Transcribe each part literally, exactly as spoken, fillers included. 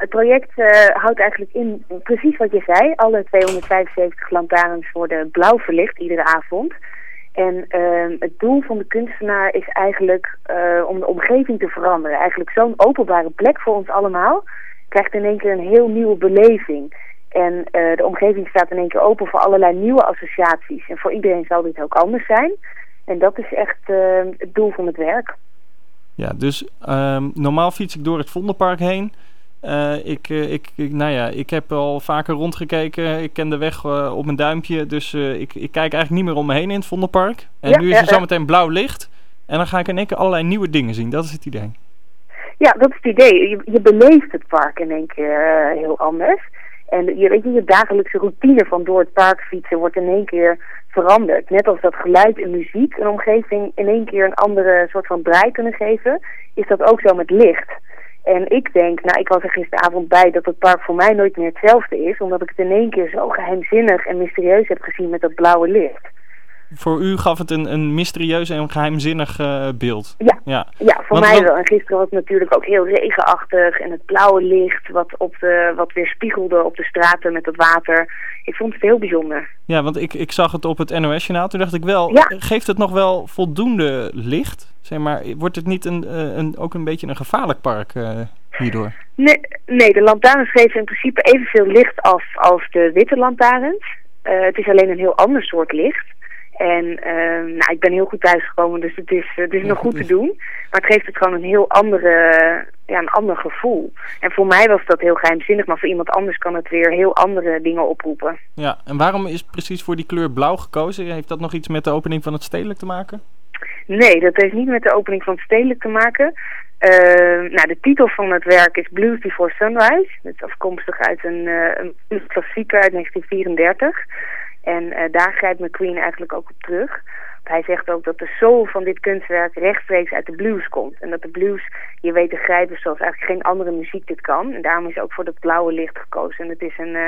het project uh, houdt eigenlijk in precies wat je zei. Alle tweehonderdvijfenzeventig lantaarns worden blauw verlicht iedere avond. En uh, het doel van de kunstenaar is eigenlijk uh, om de omgeving te veranderen. Eigenlijk zo'n openbare plek voor ons allemaal krijgt in één keer een heel nieuwe beleving. En uh, de omgeving staat in één keer open voor allerlei nieuwe associaties. En voor iedereen zal dit ook anders zijn. En dat is echt uh, het doel van het werk. Ja, dus um, normaal fiets ik door het Vondelpark heen. Uh, ik, uh, ik, ik, nou ja, ik heb al vaker rondgekeken. Ik ken de weg uh, op mijn duimpje. Dus uh, ik, ik kijk eigenlijk niet meer om me heen in het Vondelpark. En ja, nu is er ja, zometeen ja. blauw licht. En dan ga ik in één keer allerlei nieuwe dingen zien. Dat is het idee. Ja, dat is het idee. Je, je beleeft het park in één keer uh, heel anders. En je weet je, je dagelijkse routine van door het park fietsen wordt in één keer veranderd. Net als dat geluid en muziek een omgeving in één keer een andere soort van draai kunnen geven, is dat ook zo met licht. En ik denk, nou ik was er gisteravond bij, dat het park voor mij nooit meer hetzelfde is, omdat ik het in één keer zo geheimzinnig en mysterieus heb gezien met dat blauwe licht. Voor u gaf het een, een mysterieus en geheimzinnig uh, beeld. Ja, ja. ja voor Want, mij wel. En gisteren was het natuurlijk ook heel regenachtig. En het blauwe licht wat, op de, wat weer spiegelde op de straten met het water. Ik vond het heel bijzonder. Ja, want ik, ik zag het op het N O S-journaal. Toen dacht ik wel, ja. geeft het nog wel voldoende licht? Zeg maar, wordt het niet een, een, ook een beetje een gevaarlijk park uh, hierdoor? Nee, nee, de lantaarns geven in principe evenveel licht af als de witte lantaarns. Uh, het is alleen een heel ander soort licht. En uh, nou, ik ben heel goed thuisgekomen, dus het is, het is nog goed te doen. Maar het geeft het gewoon een heel andere, ja, een ander gevoel. En voor mij was dat heel geheimzinnig, maar voor iemand anders kan het weer heel andere dingen oproepen. Ja, en waarom is precies voor die kleur blauw gekozen? Heeft dat nog iets met de opening van het stedelijk te maken? Nee, dat heeft niet met de opening van het stedelijk te maken. Uh, nou, de titel van het werk is Blues Before Sunrise. Dat is afkomstig uit een, uh, een klassieker uit negentien vierendertig. En uh, daar grijpt McQueen eigenlijk ook op terug. Hij zegt ook dat de soul van dit kunstwerk rechtstreeks uit de blues komt. En dat de blues je weet te grijpen zoals eigenlijk geen andere muziek dit kan. En daarom is ook voor dat blauwe licht gekozen. En het is een uh,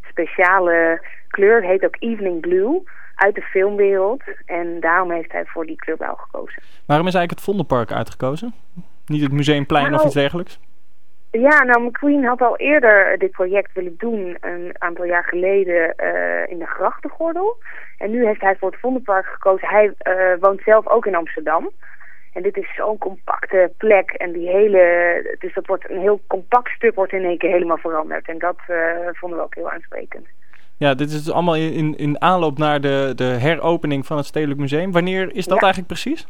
speciale kleur, het heet ook Evening Blue, uit de filmwereld. En daarom heeft hij voor die kleur blauw gekozen. Waarom is eigenlijk het Vondelpark uitgekozen? Niet het Museumplein nou, of iets dergelijks? Ja, nou McQueen had al eerder dit project willen doen een aantal jaar geleden uh, in de grachtengordel. En nu heeft hij voor het Vondelpark gekozen. Hij uh, woont zelf ook in Amsterdam. En dit is zo'n compacte plek. En die hele, dus dat wordt een heel compact stuk wordt in één keer helemaal veranderd. En dat uh, vonden we ook heel aansprekend. Ja, dit is allemaal in, in aanloop naar de, de heropening van het Stedelijk Museum. Wanneer is dat ja. eigenlijk precies?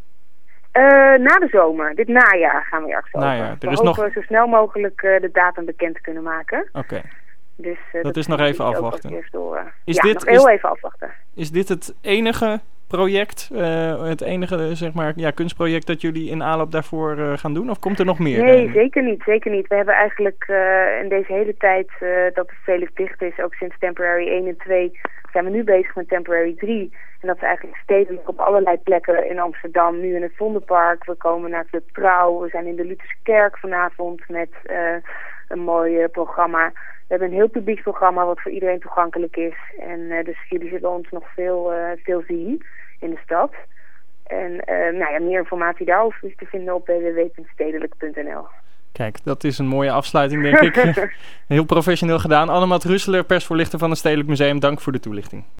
Uh, na de zomer, dit najaar gaan we ergens over. Najaar. Er we is hopen nog... zo snel mogelijk uh, de datum bekend te kunnen maken. Oké. Okay. Dus, uh, dat, dat is nog even afwachten. Door, uh, is ja, dit, nog heel is, even afwachten. Is dit het enige project, uh, het enige zeg maar, ja, kunstproject dat jullie in aanloop daarvoor uh, gaan doen? Of komt er nog meer? Nee, uh, zeker niet, zeker niet. We hebben eigenlijk uh, in deze hele tijd uh, dat het stedelijk dicht is, ook sinds Temporary één en twee, zijn we nu bezig met Temporary drie. En dat is eigenlijk stedelijk op allerlei plekken in Amsterdam. Nu in het Vondelpark, we komen naar Club Trouw, we zijn in de Lutherse Kerk vanavond met uh, een mooi uh, programma. We hebben een heel publieksprogramma wat voor iedereen toegankelijk is. En uh, dus jullie zullen ons nog veel, uh, veel zien in de stad. En uh, nou ja, meer informatie daarover is te vinden op w w w punt stedelijk punt n l. Kijk, dat is een mooie afsluiting, denk ik. Heel professioneel gedaan. Annemat Russeler, persvoorlichter van het Stedelijk Museum. Dank voor de toelichting.